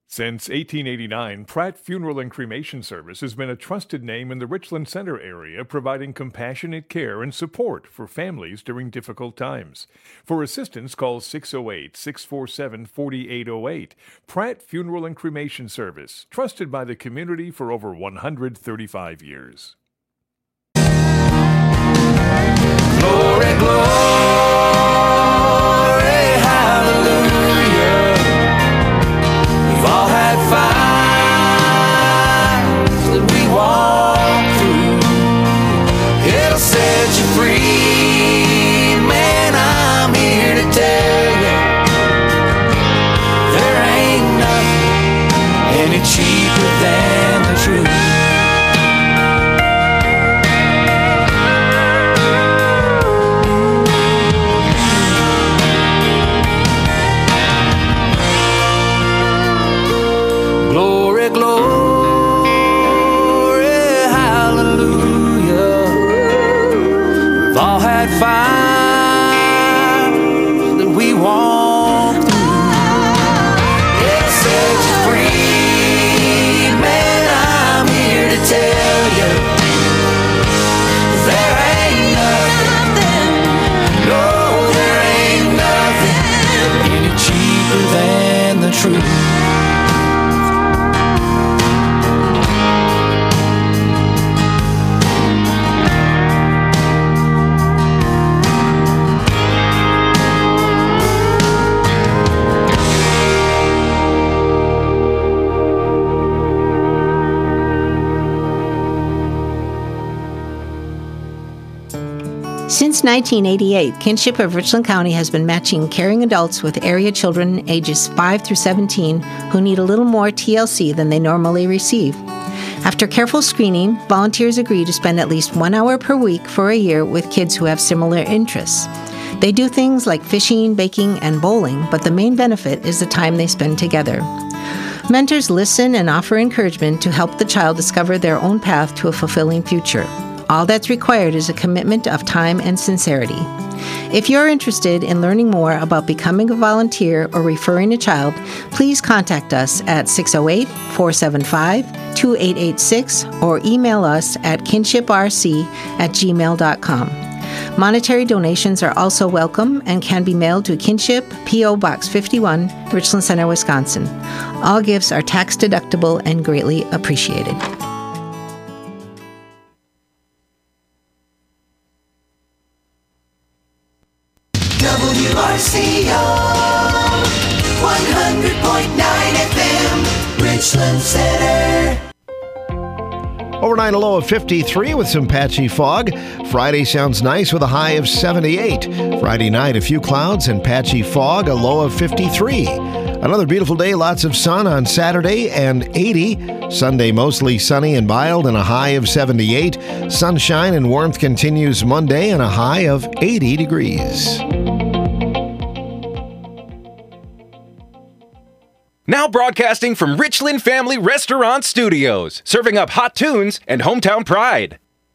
Since 1889, Pratt Funeral and Cremation Service has been a trusted name in the Richland Center area, providing compassionate care and support for families during difficult times. For assistance, call 608-647-4808. Pratt Funeral and Cremation Service, trusted by the community for over 135 years. Glory, glory, hallelujah. We've all had fires that we walk through. It'll set you free, man, I'm here to tell you. There ain't nothing any cheaper than the truth. Glory, glory, hallelujah. We've all had fires that we walk through. It'll set you free, man, I'm here to tell you. There ain't nothing, no, there ain't nothing any cheaper than the truth. Since 1988, Kinship of Richland County has been matching caring adults with area children ages 5 through 17 who need a little more TLC than they normally receive. After careful screening, volunteers agree to spend at least 1 hour per week for a year with kids who have similar interests. They do things like fishing, baking, and bowling, but the main benefit is the time they spend together. Mentors listen and offer encouragement to help the child discover their own path to a fulfilling future. All that's required is a commitment of time and sincerity. If you're interested in learning more about becoming a volunteer or referring a child, please contact us at 608-475-2886 or email us at kinshiprc@gmail.com. Monetary donations are also welcome and can be mailed to Kinship, P.O. Box 51, Richland Center, Wisconsin. All gifts are tax deductible and greatly appreciated. WRCO 100.9 FM, Richland Center. Overnight, a low of 53 with some patchy fog. Friday sounds nice with a high of 78. Friday night, a few clouds and patchy fog, a low of 53. Another beautiful day, lots of sun on Saturday and 80. Sunday, mostly sunny and mild and a high of 78. Sunshine and warmth continues Monday and a high of 80 degrees. Now broadcasting from Richland Family Restaurant Studios, serving up hot tunes and hometown pride.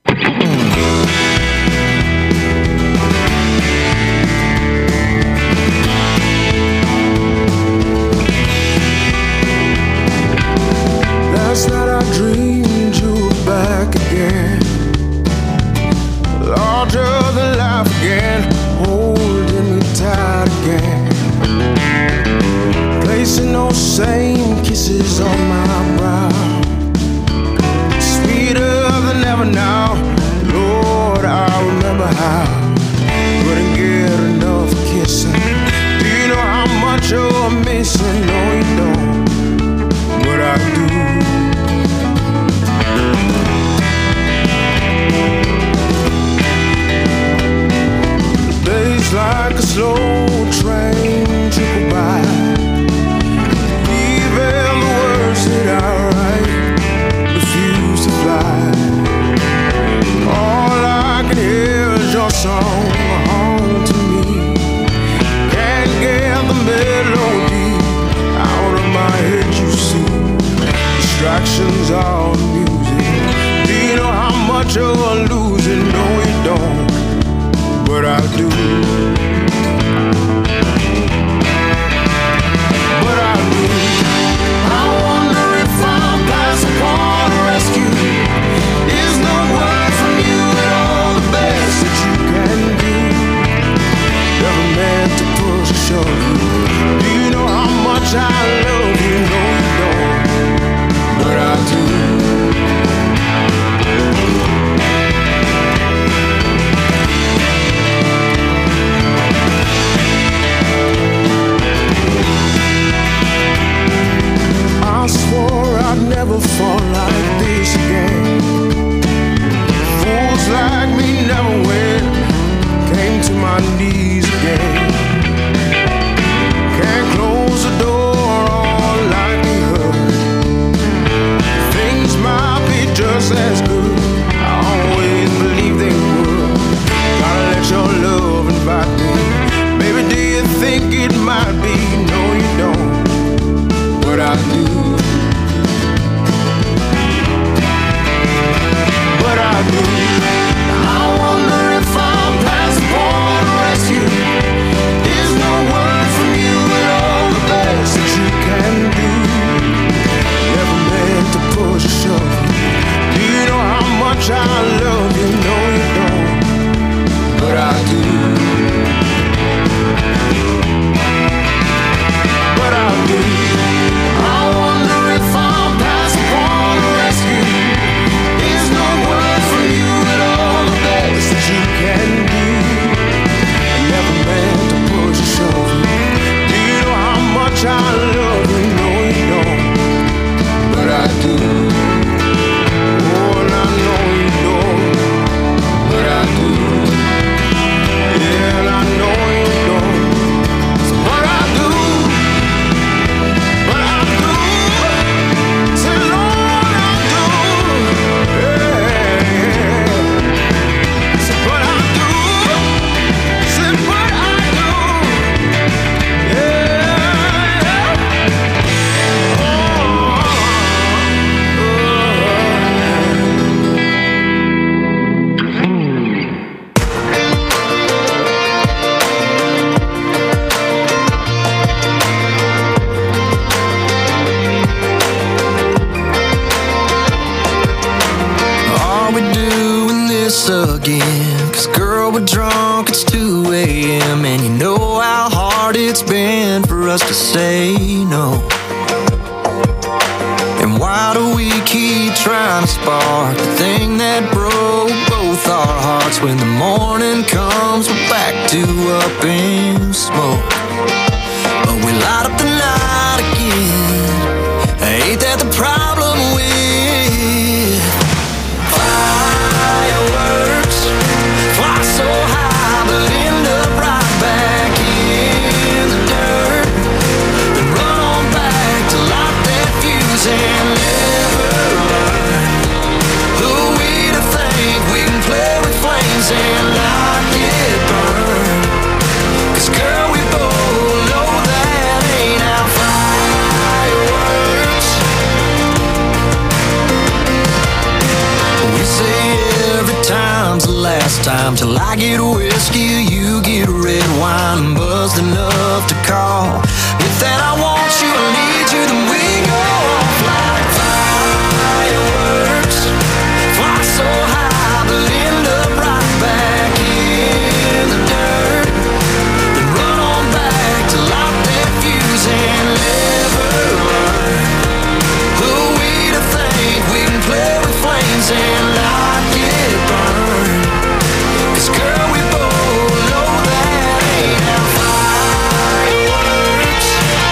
Last night I dreamed you were back again, larger than life again, holding me tight again. Placing those same kisses on my brow, sweeter than ever now. Lord, I remember how couldn't get enough kissing. Do you know how much you're missing? No, you don't, but I do. The days like a slow train trickle by, that as good. I always believed they would. Gotta let your love invite me. Baby, do you think it might be? No, you don't, but I do. But I do. I wonder if I'm past the point of rescue. There's no word from you at all the best that you can do. Never meant to push or shove. Do you know how much I love you? No, you don't, but I do. But I do. I wonder if I'm past the point of rescue. There's no word from you at all the best that you can do. I never meant to push or shove. Do you know how much I love you? No, you don't, but I do. Oh, and I know you don't, but I do. Yeah, and I know you don't, but I do. But I do. Say, Lord, I do. Yeah. Say, but I do. Say, but I do. Yeah. Are we doing this again? 'Cause girl, we're drunk, it's 2 a.m. And you know how hard it's been for us to say no. And why do we keep trying to spark the thing that broke both our hearts? When the morning comes, we're back to up in smoke. But we light up the night again. Ain't that the problem with fireworks? Fly so high but end up right back in the dirt. Then run on back to light that fuse and never learn. Who are we to think we can play with flames and not get burned? 'Cause girl, we both know that ain't our fireworks. We say every time's the last time, till I get whiskey, you get red wine, buzzed enough to call. If that I want you, I need you, then we go off like fireworks. Fly so high, but end up right back in the dirt. Then run on back to light that fuse and never learn. Who are we to think we can play with flames and not get burned? 'Cause girl, we both know that ain't our fireworks.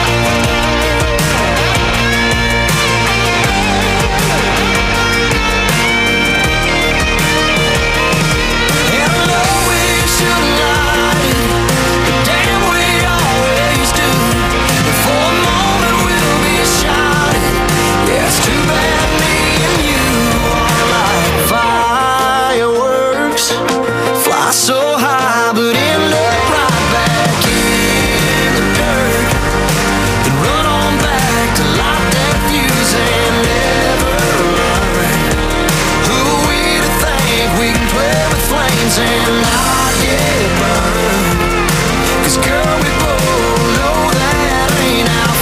And I know we shouldn't lie, but damn, we always do. And for a moment we'll be shining. Yeah, it's too bad me and you are like fireworks. Fly so high but end up right back in the dirt. Then run on back to light that fuse and never learn. Who are we to think we can play with flames and not get burned? 'Cause girl, we both know that ain't our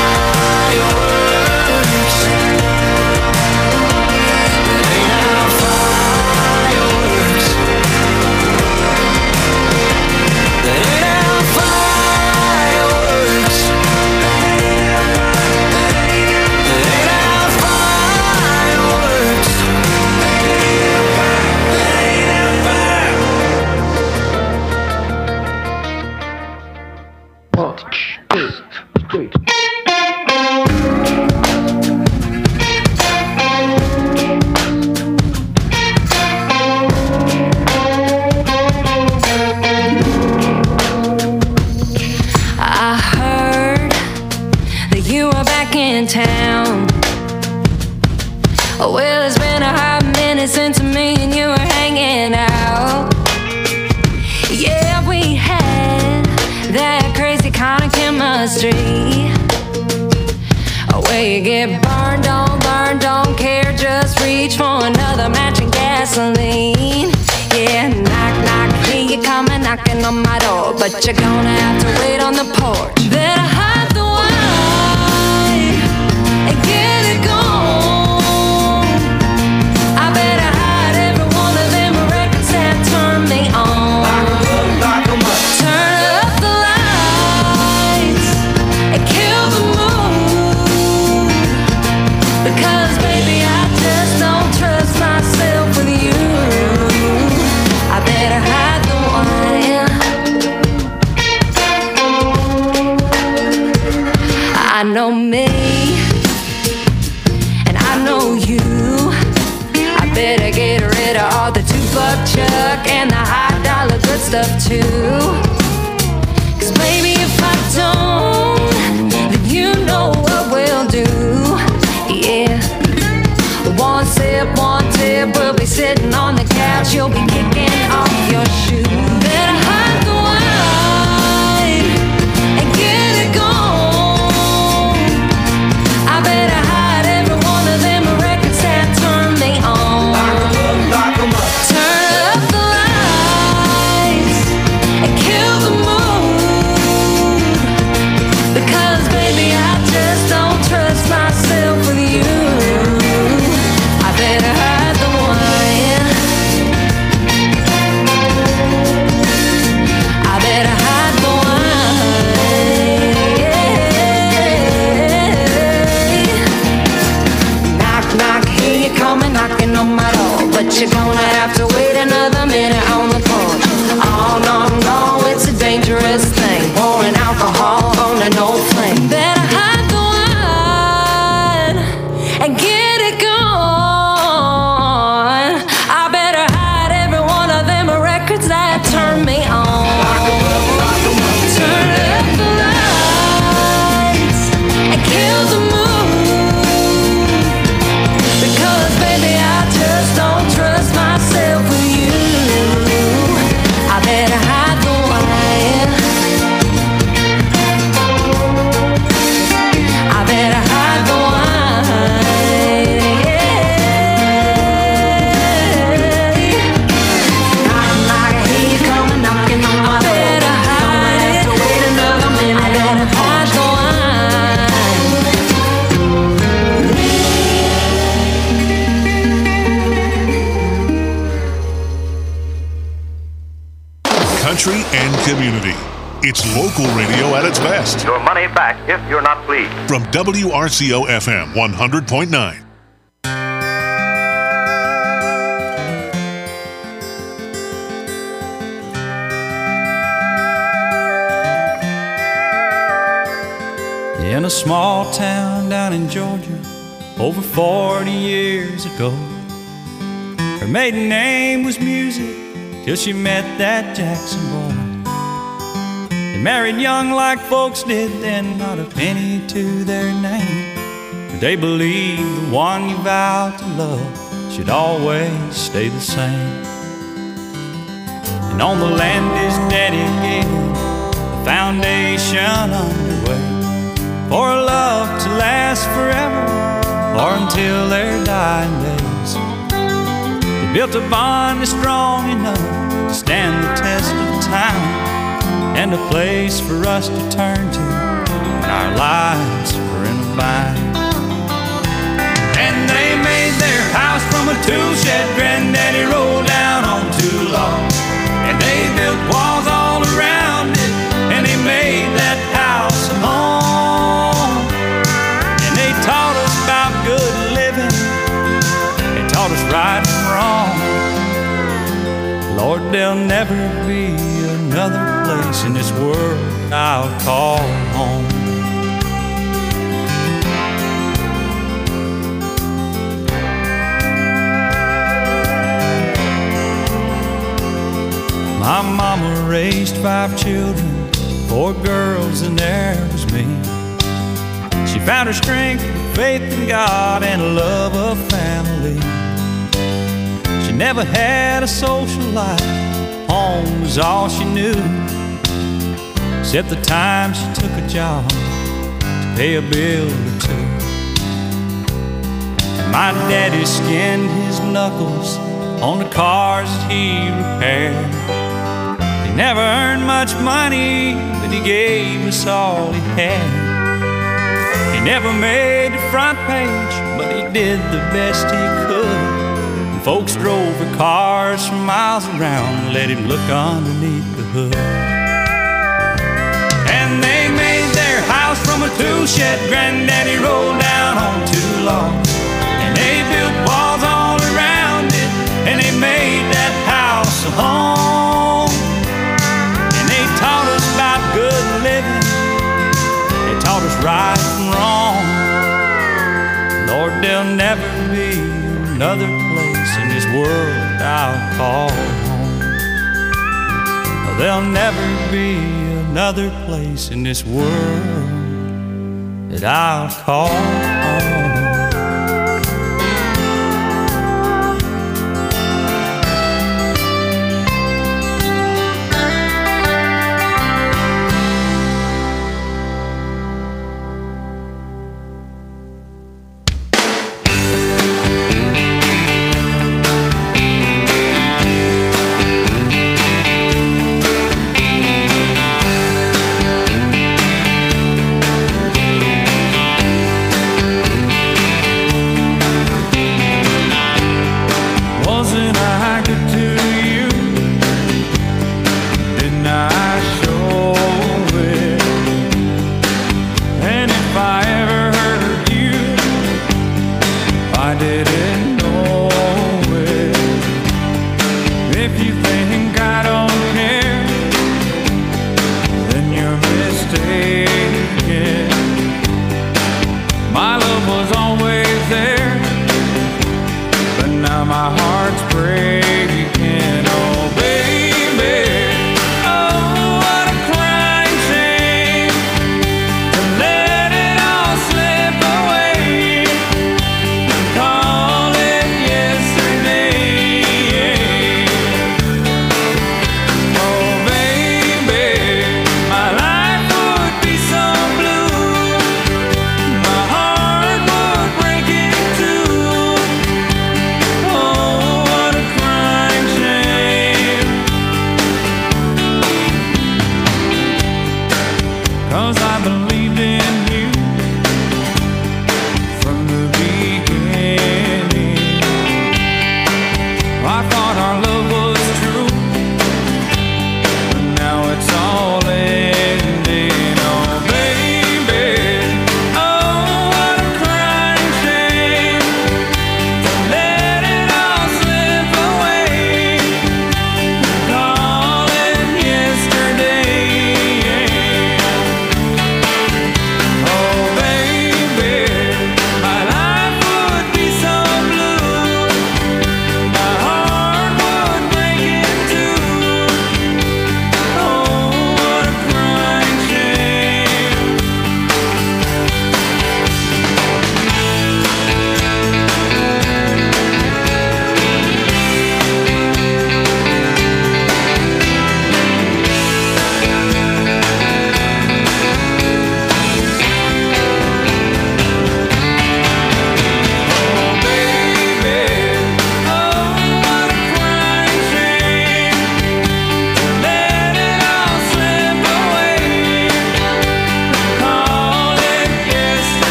fireworks. It ain't our fireworks. It ain't our fireworks. It ain't our fireworks. I heard that you are back in town. Well, it's been a hot minute since me and you were hanging out. Yeah, we had that crazy kind of chemistry. Where you get burned, don't care, just reach for another match and gasoline. Yeah, knock, knock, hear you coming, knocking on my door, but you're gonna have to wait on the porch. Better hide the wine and get it gone. I better hide every one of them records that turn me on. Turn up the lights and kill the mood, because baby I just don't trust myself with you. I better hide the wine. I know me, and I know you. I better get rid of all the $2 chuck and the high dollar good stuff too. 'Cause baby, if I don't, then you know what we'll do. Yeah, one sip, one tip, we'll be sitting on the couch, you'll be kicking off your shoes. Better hide the wine and get it gone. I better hide every one of them records that turn me on. Turn up the lights and kill the mood, because baby I just don't trust myself with you. I better hide the wine. I better hide the wine. Knock, knock, hear you coming, knocking on my door, but you're gonna have to wait another minute on the porch. Oh no, no, it's a dangerous thing, pouring alcohol on an old flame. Better hide the wine and get it gone. I better hide every one of them records that turn me on. Turn up the lights and kill the mood, because baby I just don't trust myself with you. I better hide the wine. I better hide the wine. Knock, knock, I hear you coming, knocking on my door. I better hide it. Don't have to wait another minute. I better hide the wine. Country and community. It's local radio at its best. Your money back if you're not pleased. From WRCO FM 100.9. In a small town down in Georgia, over 40 years ago, her maiden name was Music, till she met that Jackson boy. They married young like folks did then, not a penny to their name, but they believed the one you vowed to love should always stay the same. And on the land is dedicated, the foundation underway, for a love to last forever, or until their dying days. They built a bond that's strong enough to stand the test of time, and a place for us to turn to when our lives are in a bind. And they made their house from a tool shed Granddaddy rolled down on too long, and they built walls all around it, and they made that house a home. And they taught us about good living, they taught us right and wrong. Lord, there'll never be another place in this world I'll call home. My mama raised 5 children, 4 girls and there was me. She found her strength faith in God and a love of family. She never had a social life. Home was all she knew, except the time she took a job to pay a bill or two. And my daddy skinned his knuckles on the cars that he repaired. He never earned much money, but he gave us all he had. He never made the front page, but he did the best he could. And folks drove their cars for miles around and let him look underneath the hood. And they made their house from a tool shed Granddaddy rolled down on 2 logs. And they built walls all around it, and they made that house a home. And they taught us about good living, they taught us right from wrong. Lord, there'll never be another place in this world I'll call home. There'll never be another place in this world that I'll call home. Crying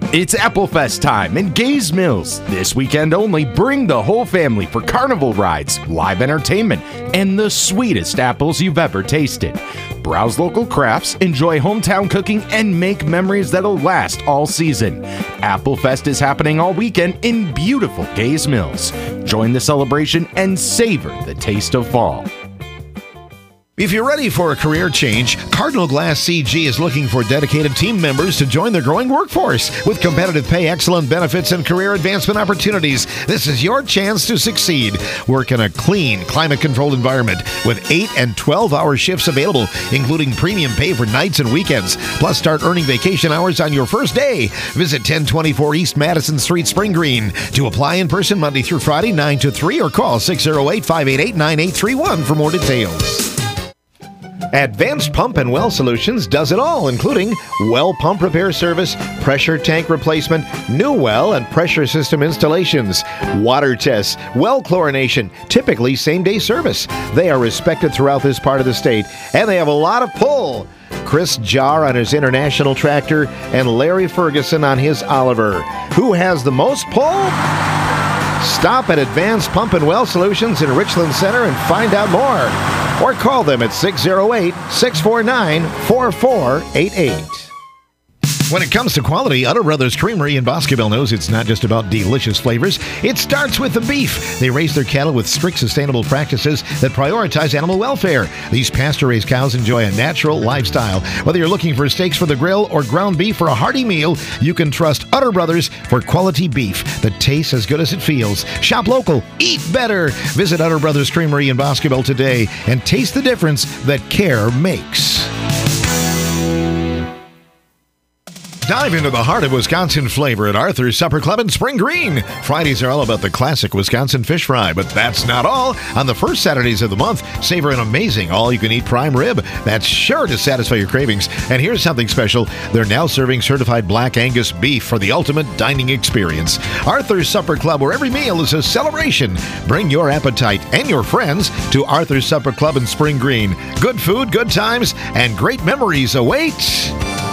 It's Applefest time in Gays Mills. This weekend only, bring the whole family for carnival rides, live entertainment, and the sweetest apples you've ever tasted. Browse local crafts, enjoy hometown cooking, and make memories that'll last all season. Applefest is happening all weekend in beautiful Gays Mills. Join the celebration and savor the taste of fall. If you're ready for a career change, Cardinal Glass CG is looking for dedicated team members to join their growing workforce. With competitive pay, excellent benefits, and career advancement opportunities, this is your chance to succeed. Work in a clean, climate-controlled environment with 8 and 12-hour shifts available, including premium pay for nights and weekends. Plus, start earning vacation hours on your first day. Visit 1024 East Madison Street, Spring Green. To apply in person Monday through Friday, 9 to 3, or call 608-588-9831 for more details. Advanced Pump and Well Solutions does it all, including well pump repair service, pressure tank replacement, new well and pressure system installations, water tests, well chlorination, typically same-day service. They are respected throughout this part of the state, and they have a lot of pull. Chris Jar on his International tractor and Larry Ferguson on his Oliver. Who has the most pull? Stop at Advanced Pump and Well Solutions in Richland Center and find out more. Or call them at 608-649-4488. When it comes to quality, Utter Brothers Creamery in Boscoville knows it's not just about delicious flavors. It starts with the beef. They raise their cattle with strict sustainable practices that prioritize animal welfare. These pasture-raised cows enjoy a natural lifestyle. Whether you're looking for steaks for the grill or ground beef for a hearty meal, you can trust Utter Brothers for quality beef that tastes as good as it feels. Shop local. Eat better. Visit Utter Brothers Creamery in Boscoville today and taste the difference that care makes. Dive into the heart of Wisconsin flavor at Arthur's Supper Club in Spring Green. Fridays are all about the classic Wisconsin fish fry, but that's not all. On the first Saturdays of the month, savor an amazing all-you-can-eat prime rib that's sure to satisfy your cravings. And here's something special. They're now serving certified Black Angus beef for the ultimate dining experience. Arthur's Supper Club, where every meal is a celebration. Bring your appetite and your friends to Arthur's Supper Club in Spring Green. Good food, good times, and great memories await.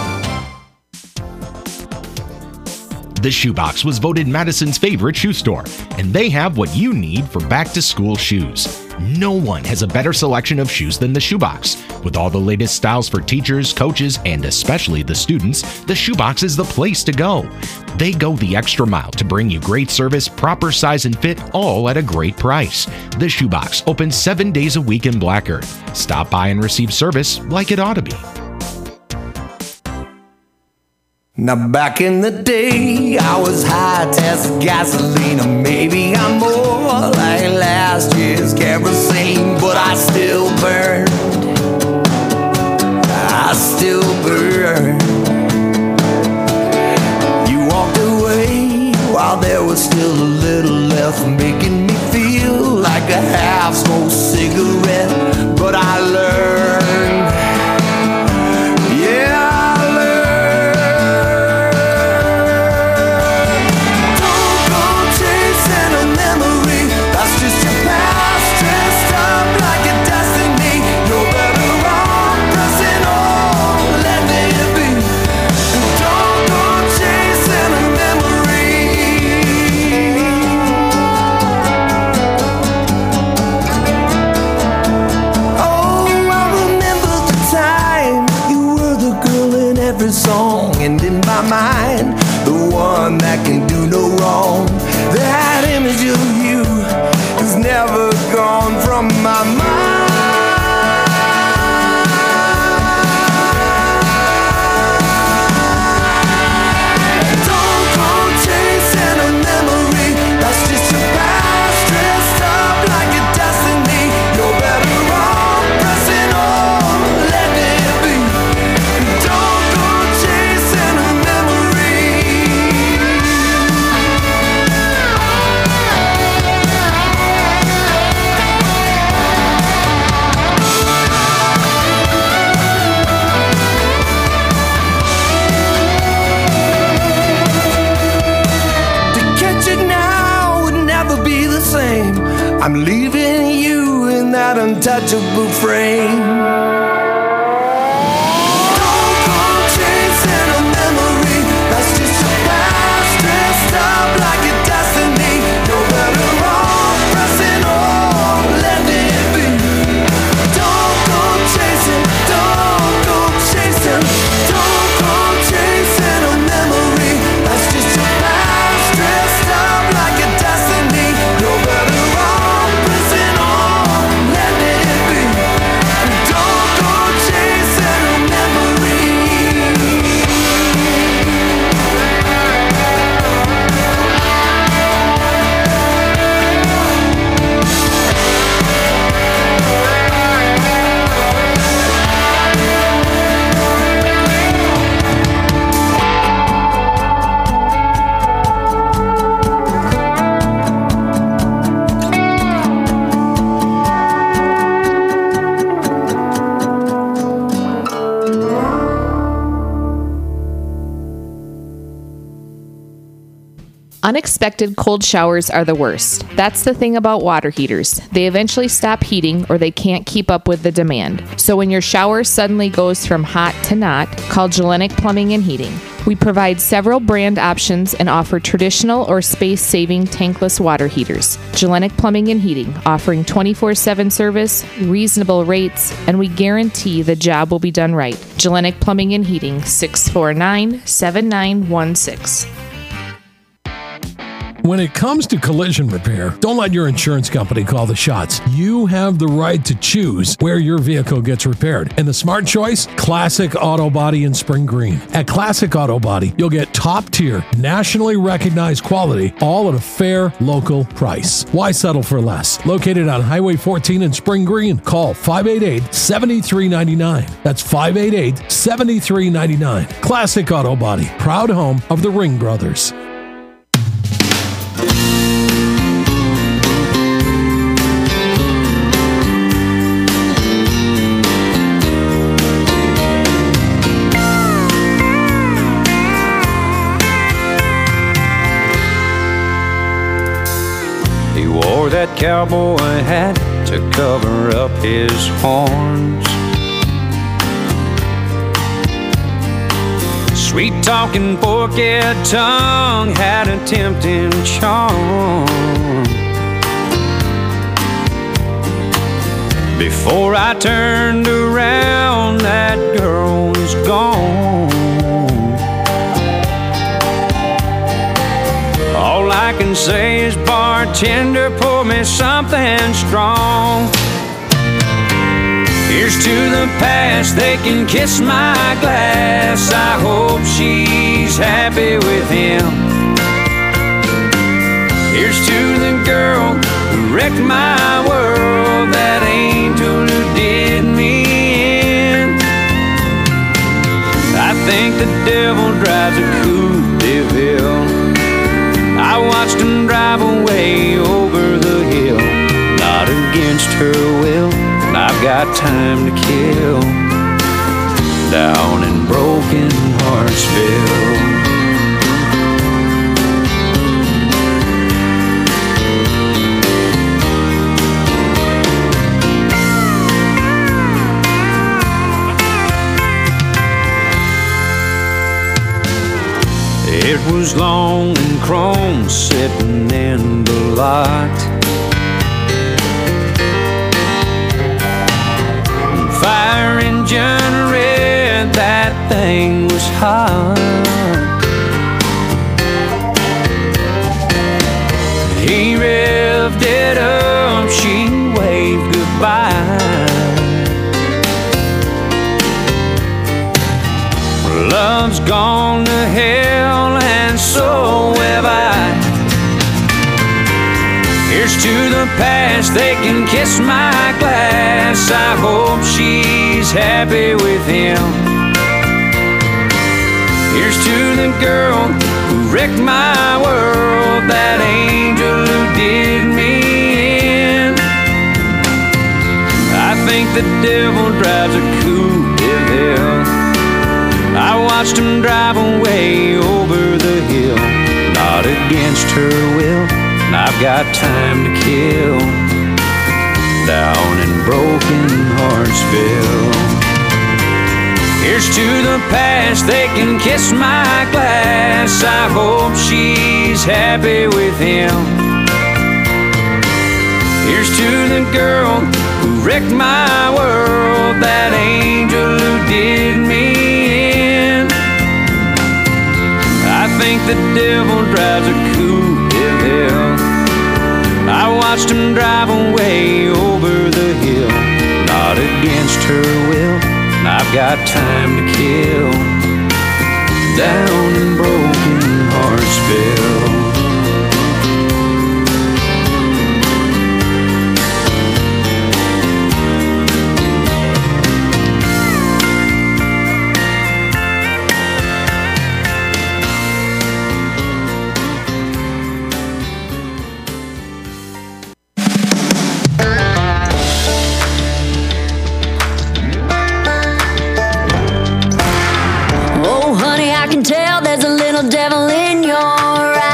The Shoebox was voted Madison's favorite shoe store, and they have what you need for back-to-school shoes. No one has a better selection of shoes than the Shoebox. With all the latest styles for teachers, coaches, and especially the students, the Shoebox is the place to go. They go the extra mile to bring you great service, proper size and fit, all at a great price. The Shoebox opens 7 days a week in Black Earth. Stop by and receive service like it ought to be. Now back in the day, I was high test gasoline, or maybe I'm more like last year's kerosene, but I still burned. I still burn. You walked away while there was still a little left, making me feel like a half-smoked cigarette, but I learned. Yeah, song, and in my mind, the one that can do no wrong. That image of you is never gone from my mind. Don't go chasing a memory, that's just your past dressed up like your destiny. You're better off pressing on, let it be. Don't I'm leaving you in that untouchable frame. Don't go chasing a memory, that's just a past. Unexpected cold showers are the worst. That's the thing about water heaters. They eventually stop heating or they can't keep up with the demand. So when your shower suddenly goes from hot to not, call Gellenic Plumbing and Heating. We provide several brand options and offer traditional or space-saving tankless water heaters. Gellenic Plumbing and Heating, offering 24/7 service, reasonable rates, and we guarantee the job will be done right. Gellenic Plumbing and Heating, 649-7916. When it comes to collision repair, don't let your insurance company call the shots. You have the right to choose where your vehicle gets repaired. And the smart choice? Classic Auto Body in Spring Green. At Classic Auto Body, you'll get top-tier, nationally recognized quality, all at a fair local price. Why settle for less? Located on Highway 14 in Spring Green. Call 588-7399. That's 588-7399. Classic Auto Body, proud home of the Ring Brothers. That cowboy hat to cover up his horns. Sweet talking forked tongue had a tempting charm. Before I turned around, that girl was gone. All I can say is, bartender, pour me something strong. Here's to the past, they can kiss my glass. I hope she's happy with him. Here's to the girl who wrecked my world, that angel who did me in. I think the devil drives a Coupe de Ville. I watched him drive away over the hill, not against her will, and I've got time to kill, down in Broken Heartsville. It was long and chrome sitting in the lot. Fire engine red, that thing was hot. He revved it up, she waved goodbye. Love's gone to hell and so have I. Here's to the past, they can kiss my glass. I hope she's happy with him. Here's to the girl who wrecked my world, that angel who did me in. I think the devil drives a Coupe de Ville. I watched him drive away over the hill, not against her will, and I've got time to kill, down in Broken Heartsville. Here's to the past, they can kiss my glass. I hope she's happy with him. Here's to the girl who wrecked my world, that angel who did me in. I think the devil drives a Coupe de Ville. I watched him drive away over the hill, not against her will, and I've got time to kill, down in Broken Heartsville. Oh, honey, I can tell there's a little devil in your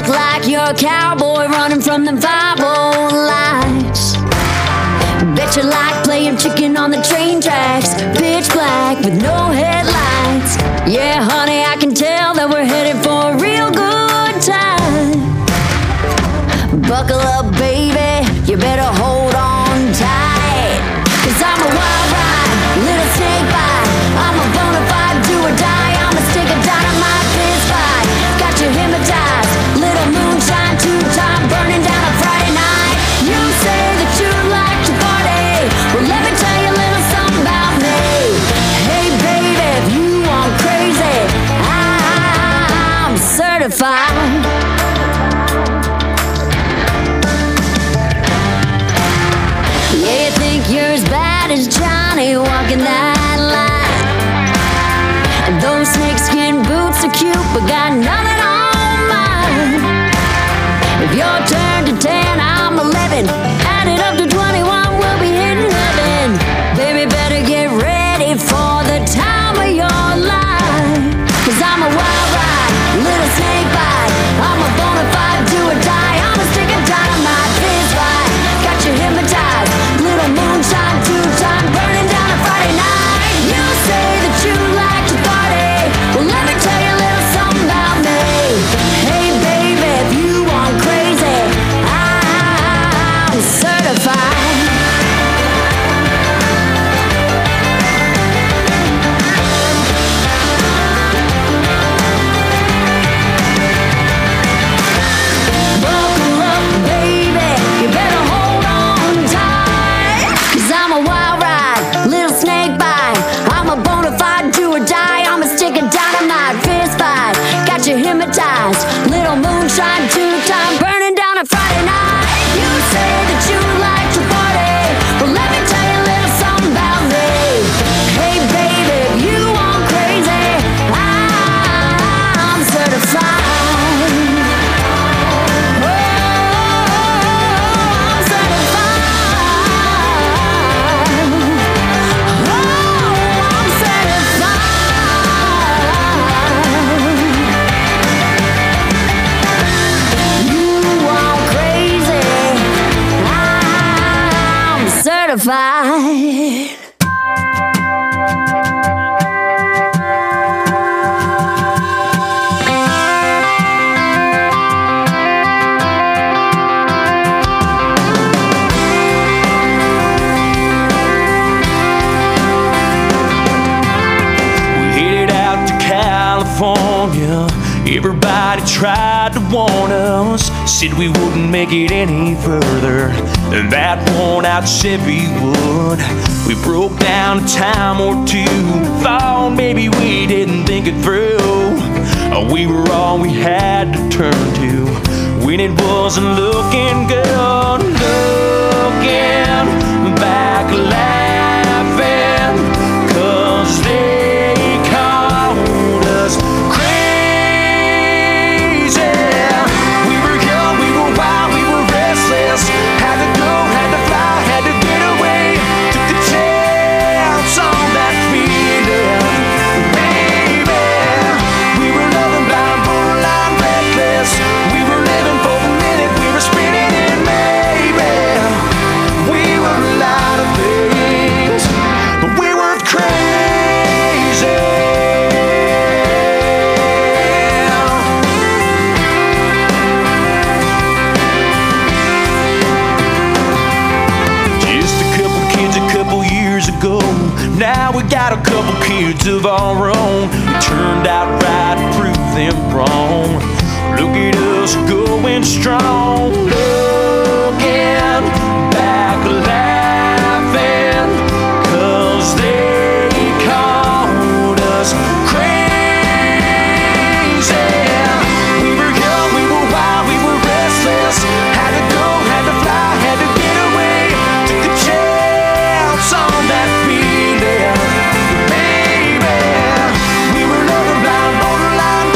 look like you're a cowboy running from them 5-0 lights. Bet you like playing chicken on the train tracks, pitch black with no headlights. Yeah, honey, I can tell that we're headed for a real good time. Buckle up, baby, you better hold on tight. 'Cause I'm a wild ride, little snake bite. I'm a bona fide do or die. I'm a stick of dynamite fist fight. Got you hypnotized, little moonshine, 2-time burning down a Friday night. You say that you like to party, well let me tell you a little something about me. Hey baby, if you want crazy, I'm certified. Yeah, you think you're as bad as Johnny walking that line. And those snakeskin boots are cute, but got nothing on mine. If your turn to 10, I'm 11. Add it up to 21, we'll be hitting heaven. Baby, better get ready for the time of your life. 'Cause I'm a wild ride, little snake bite. I'm a bona fide do or die. I'm a stick of dynamite fist fight. Got you hypnotized, little moonshine, 2-time burning down a Friday night. You say that you like to party, well let me tell you a little something about me. Hey baby, if you want crazy, I'm certified. Buckle up, baby, you better hold on tight. 'Cause I'm a wild ride, little snake bite. I'm a bona fide do or die. I'm a stick of dynamite fist fight. Got you hypnotized, little moonshine, 2-time burning down a Friday night. You say that you like to party, well let me tell you a little something about me. Hey baby, if you want crazy, I'm certified. Oh, I'm certified. Oh, I'm certified. You want crazy, I'm certified. We headed out to California. Everybody tried to warn us, said we wouldn't make it any further than that worn out Chevy would. We broke down a time or two, thought maybe we didn't think it through. We were all we had to turn to when it wasn't looking good. Looking back, laughing, 'cause they called us crazy. We were young, we were wild, we were restless. Had to go, had to fly, had to get away. Took the chance on that feeling, baby. We were loving blind, borderline reckless. We were living for the minute, we were spinning in maybe. We were a lot of things, but we weren't crazy. Just a couple kids a couple years ago. Now we got a couple kids of our own. We turned out right, proved them wrong. Look at us going strong. Looking back, laughing, 'cause they called us crazy. We were young, we were wild, we were restless. Had to go, had to fly, had to get away. Took the chance on that feeling, baby. We were loving blind, borderline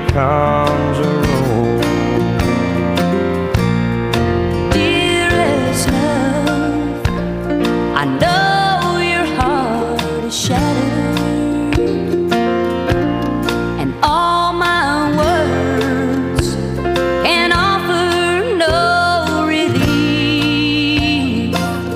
becomes a rose. Dearest love, I know your heart is shattered, and all my words can offer no relief.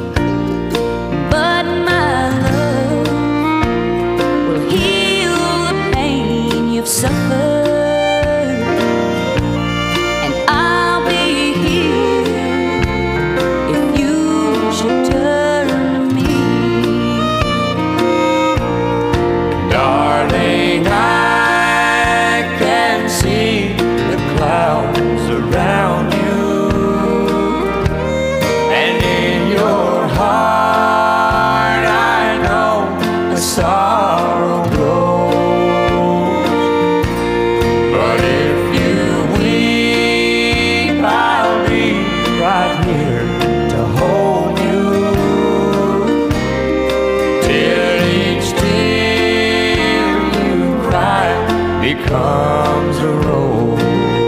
But my love will heal the pain you've suffered, and I'll be here if you should turn to me. Darling, I can see the clouds around you, and in your heart I know a sorrow grows. But if you weep, I'll be right here to hold you till each tear you cry becomes a rose.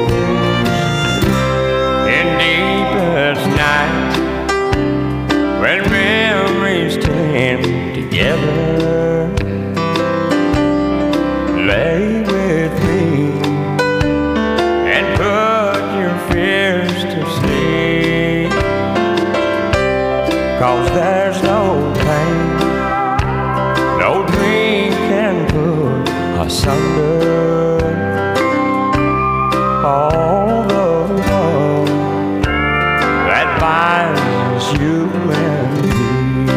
In deepest night, when memories stand together, lay with me and put your fears to sleep. 'Cause there's no pain, no dream can put asunder all the love that binds you and me.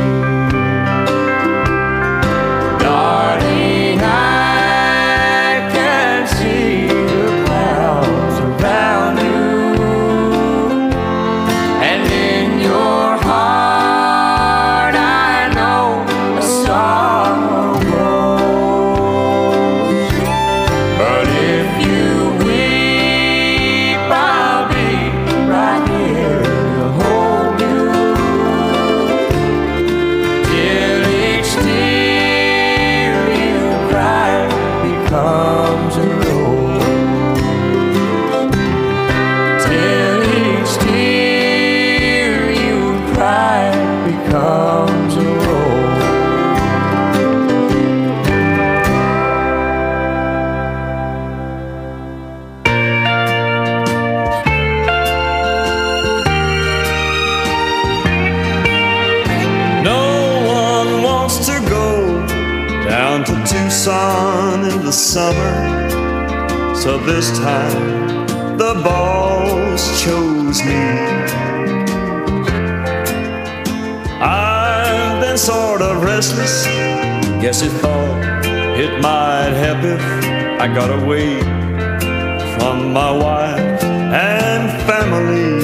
Darling, I can see the clouds around you, and in your heart I know a sorrow grows. But if you weep, I'll be right here to hold you till each tear you cry becomes a rose. Till each tear you cry becomes a rose. No one wants to go down to Tucson in the summer, so this time the boss chose me. I've been sort of restless, guess he thought it might help if I got away from my wife and family.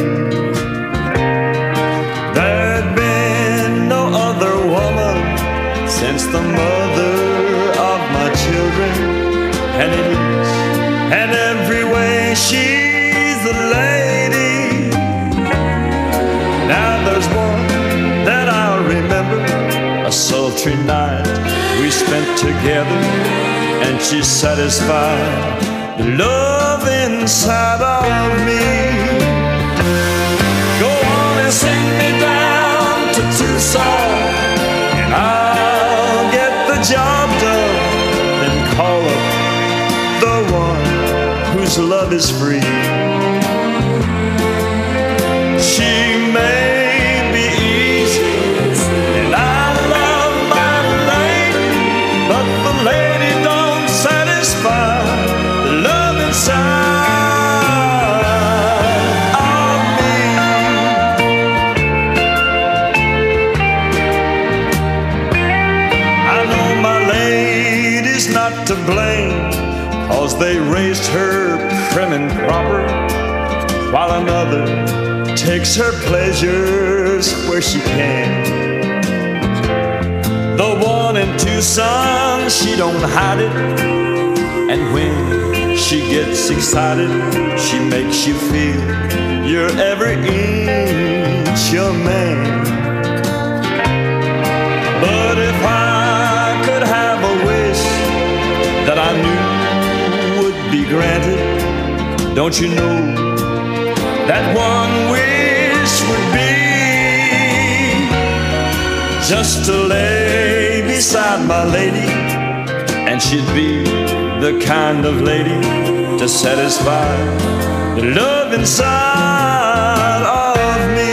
There'd been no other woman since the mother of my children, and in each and every way she's a lady. Now there's one that I'll remember, a sultry night we spent together, and she satisfied the love inside of me. Go on and send me down to Tucson, and I'll get the job done, then call up the one whose love is free. She may be easy, and I love my lady, but the lady don't satisfy the love inside of me. I know my lady's not to blame, 'cause they raised her prim and proper, while another takes her pleasures where she can. The one in Tucson, she don't hide it, and when she gets excited, she makes you feel you're every inch a man. But if I could have a wish that I knew would be granted, Don't you know that one wish would be just to lay beside my lady, and she'd be the kind of lady to satisfy the love inside of me.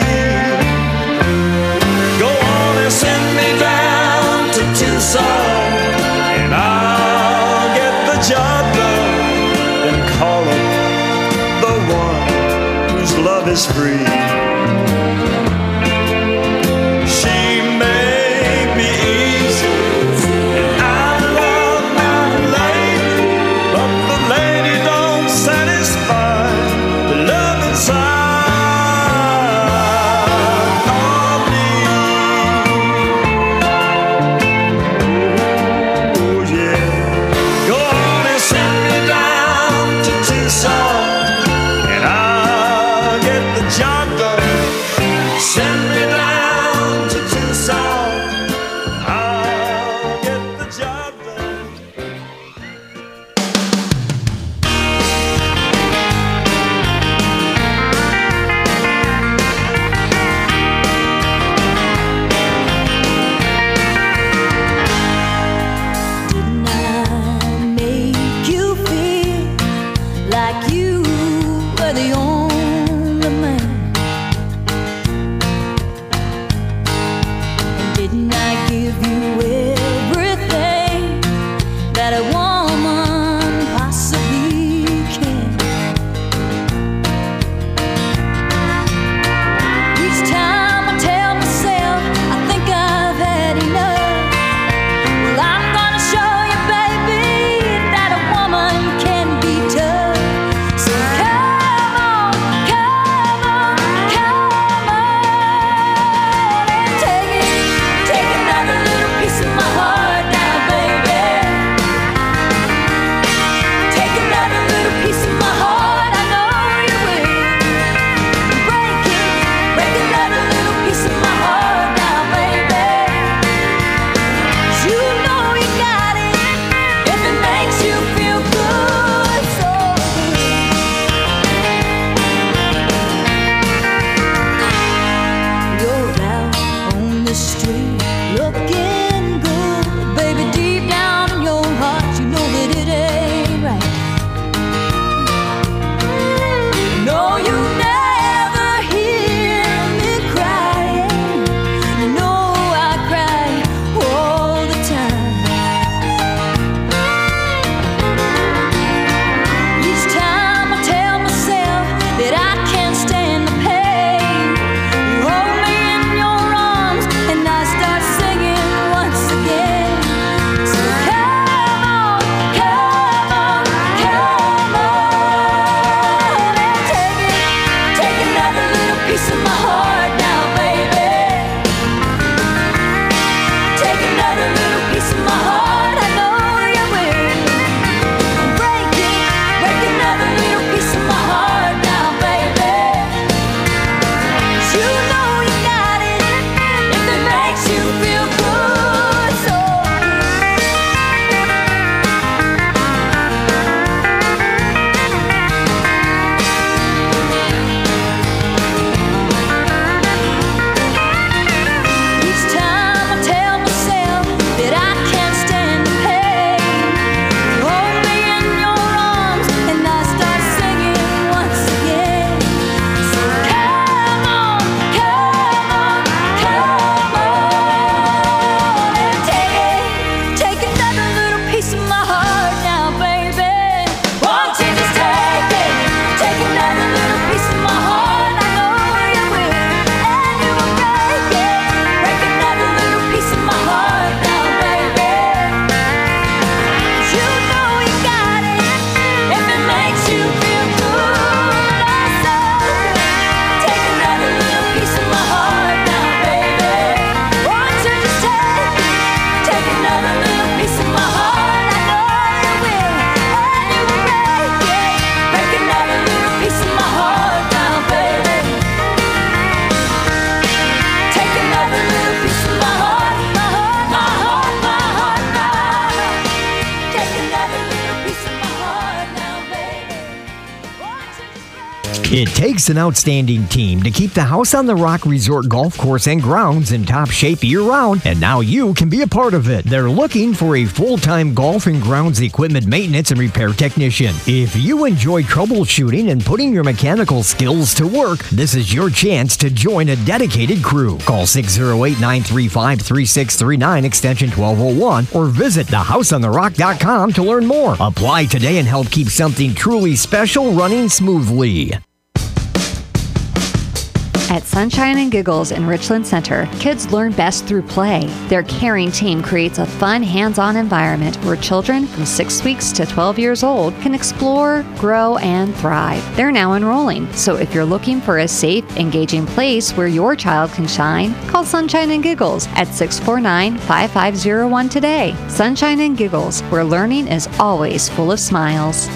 Go on and send me down to Tucson, and I'll get the job done. Then call up the one whose love is free. She may be easy, and I love my lady, but the lady don't satisfy the love inside of me. Oh yeah, go on and send me down to Tucson, and I'll get the job done. It takes an outstanding team to keep the House on the Rock Resort Golf Course and grounds in top shape year-round, and now you can be a part of it. They're looking for a full-time golf and grounds equipment maintenance and repair technician. If you enjoy troubleshooting and putting your mechanical skills to work, this is your chance to join a dedicated crew. Call 608-935-3639 extension 1201 or visit thehouseontherock.com to learn more. Apply today and help keep something truly special running smoothly. At Sunshine and Giggles in Richland Center, kids learn best through play. Their caring team creates a fun, hands-on environment where children from 6 weeks to 12 years old can explore, grow, and thrive. They're now enrolling, so if you're looking for a safe, engaging place where your child can shine, call Sunshine and Giggles at 649-5501 today. Sunshine and Giggles, where learning is always full of smiles.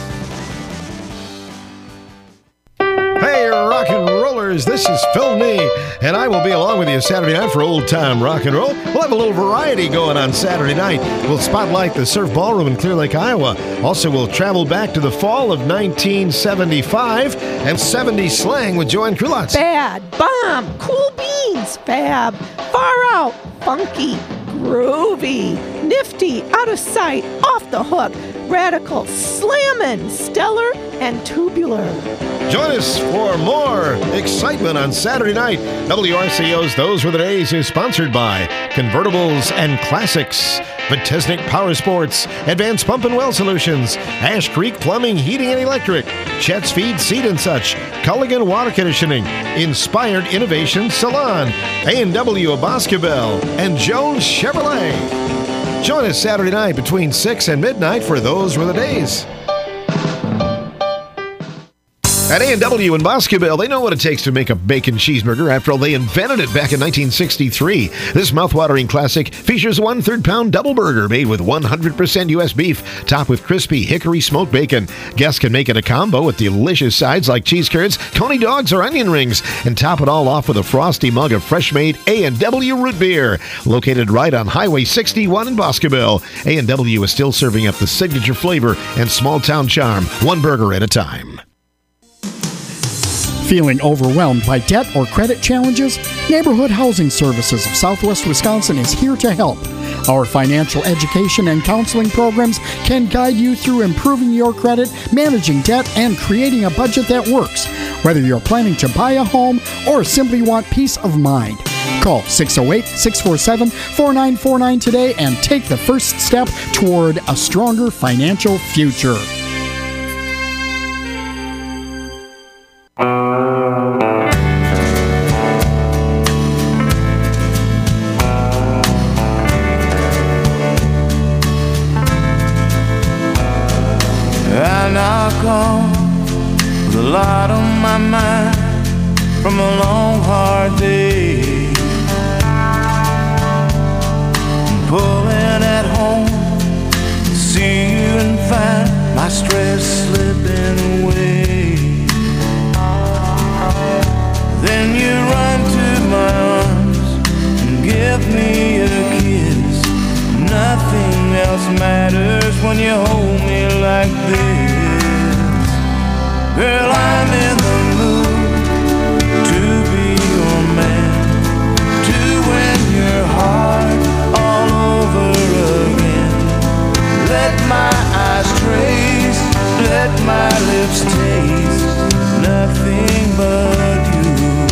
Hey, rock and rollers, this is Phil Nee, and I will be along with you Saturday night for old time rock and roll. We'll have a little variety going on Saturday night. We'll spotlight the Surf Ballroom in Clear Lake, Iowa. Also, we'll travel back to the fall of 1975 and 70s slang with Joanne Krulotz. Bad, bomb, cool beans, fab, far out, funky, groovy, nifty, out of sight, off the hook, radical, slammin', stellar, and tubular. Join us for more excitement on Saturday night. WRCO's Those Were the Days is sponsored by Convertibles and Classics, Vitesnik Power Sports, Advanced Pump and Well Solutions, Ash Creek Plumbing, Heating and Electric, Chet's Feed, Seed and Such, Culligan Water Conditioning, Inspired Innovation Salon, A&W of Boscobel, and Jones Chevrolet. Join us Saturday night between 6 and midnight for Those Were the Days. At A&W in Boscobel, they know what it takes to make a bacon cheeseburger. After all, they invented it back in 1963. This mouthwatering classic features a 1/3 pound double burger made with 100% U.S. beef, topped with crispy hickory smoked bacon. Guests can make it a combo with delicious sides like cheese curds, coney dogs, or onion rings, and top it all off with a frosty mug of fresh-made A&W root beer. Located right on Highway 61 in Boscobel, A&W is still serving up the signature flavor and small-town charm, one burger at a time. Feeling overwhelmed by debt or credit challenges? Neighborhood Housing Services of Southwest Wisconsin is here to help. Our financial education and counseling programs can guide you through improving your credit, managing debt, and creating a budget that works. Whether you're planning to buy a home or simply want peace of mind. Call 608-647-4949 today and take the first step toward a stronger financial future. With a lot on my mind from a long hard day, I'm pulling at home to see you and find my stress slipping away. Then you run to my arms and give me a kiss. Nothing else matters when you hold me like this. Girl, I'm in the mood to be your man, to win your heart all over again. Let my eyes trace, let my lips taste nothing but you.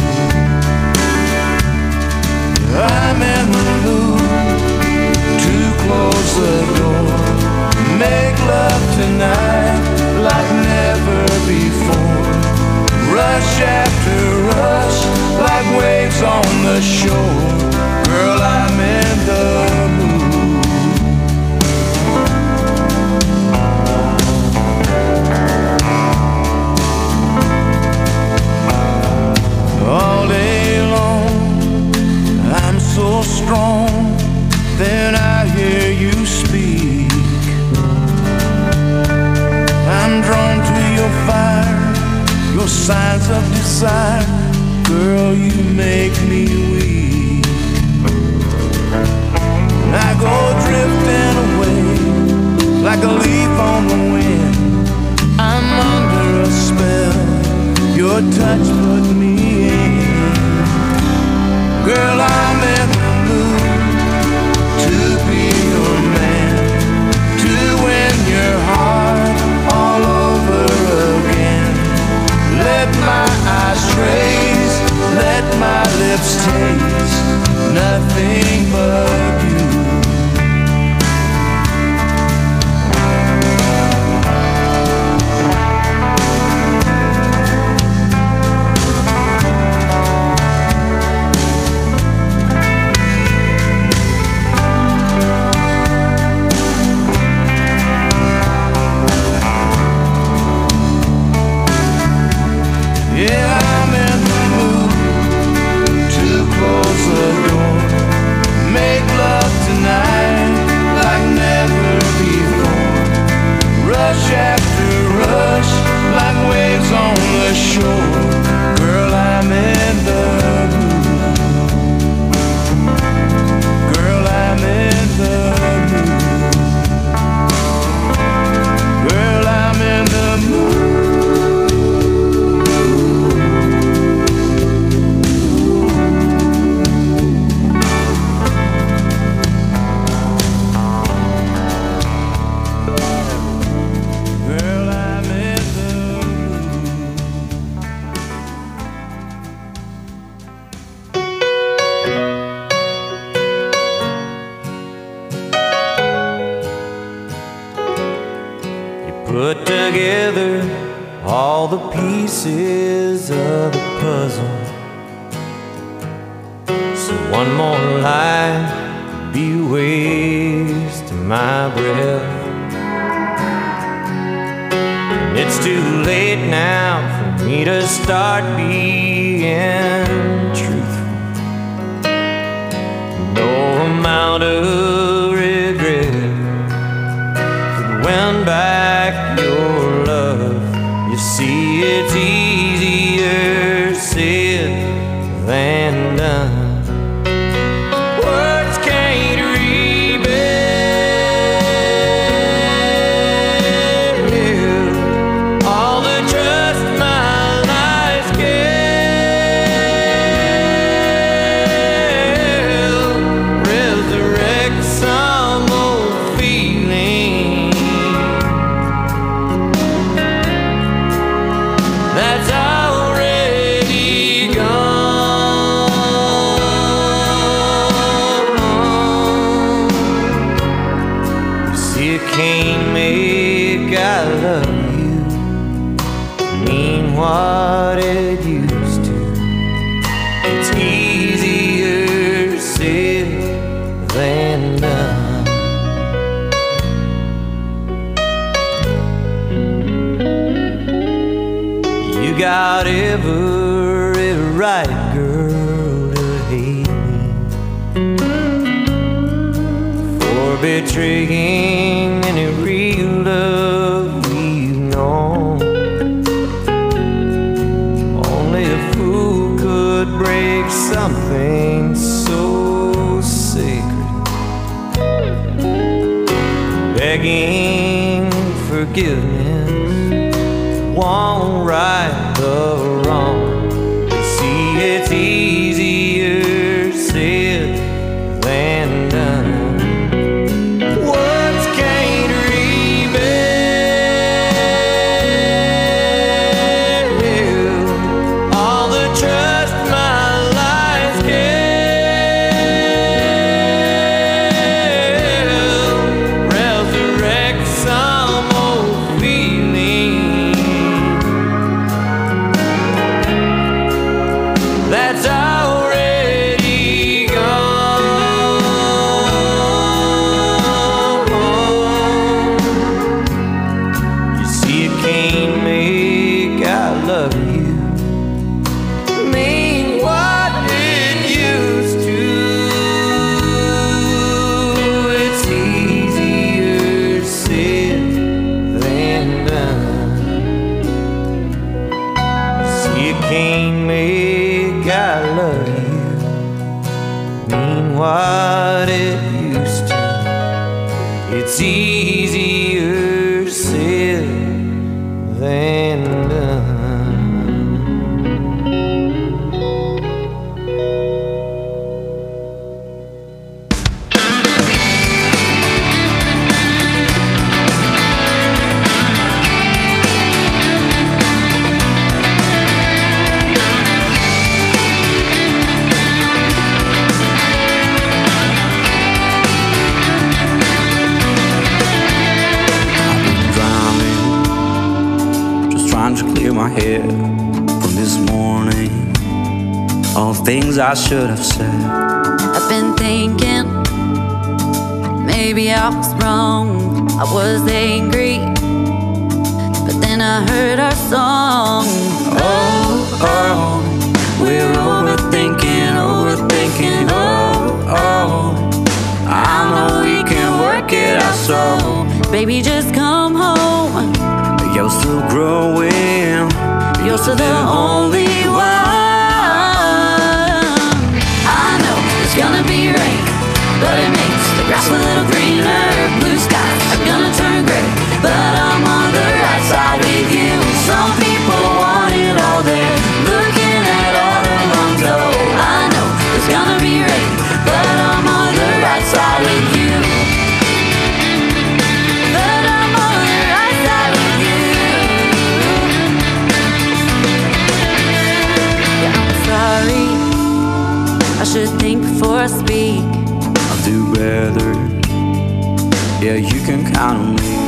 I'm in the mood to close the door, make love tonight like never before. Rush after rush, like waves on the shore. Girl, I'm in the mood. All day long, I'm so strong. Then I hear you speak. I'm drawn to your fire, your signs of desire. Girl, you make me weak. And I go drifting away like a leaf on the wind. I'm under a spell, Your touch put me in. Girl, I'm in the mood to be your man, to win your heart all over again. Let my eyes trace, let my lips taste nothing but you. Yeah, I'm in the mood to close the door, make love tonight like never before. Rush after rush like waves on the shore. Girl, I'm in the mood. Girl, I'm in the mood. Girl, I'm in the mood. Put together all the pieces of the puzzle, so one more lie could be wasting my breath. And it's too late now for me to start being truthful. No amount of regret could win back your love. You see, it's easier said than done. Words can't rebuild all the trust my lies gave. Resurrect some old feeling that's already gone. You see, I can't make I love you mean what it used to. It's easier said than done. You got every right, girl, to hate me for betraying any real love we've known. Only a fool could break something so sacred, begging forgiveness won't right the wrong. You see, it's easier said than done. Words can't rebuild all the trust my lies gave. Resurrect some old feeling that's already gone. You see, I can't make I love you mean what it used to. It's easier said than done. See, I can't make I love you mean what it used to. It's easier said than done. clear my head from this morning. All things I should have said. I've been thinking, maybe I was wrong. I was angry, but then I heard our song. Oh, oh, we're overthinking, overthinking, oh, oh. I know we can work it out, so baby, just come home. you're still growing. You're still the only one. I know it's gonna be rain, but it makes the grass a little greener. Blue skies are gonna turn gray, but I'm on the right side with you. Some people want it all there, looking at all the wrong door. I know it's gonna be rain, but I'm on the right side with you. But I'm on the right side with you. Yeah, I'm sorry, I should think before I speak. I'll do better. Yeah, you can count on me.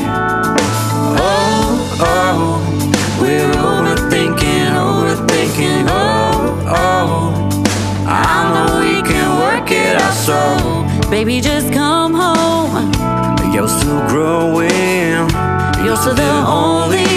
Oh, oh, we're overthinking, overthinking, oh, oh. I know we can work it out, so baby, just come home. you're still growing. You're still the only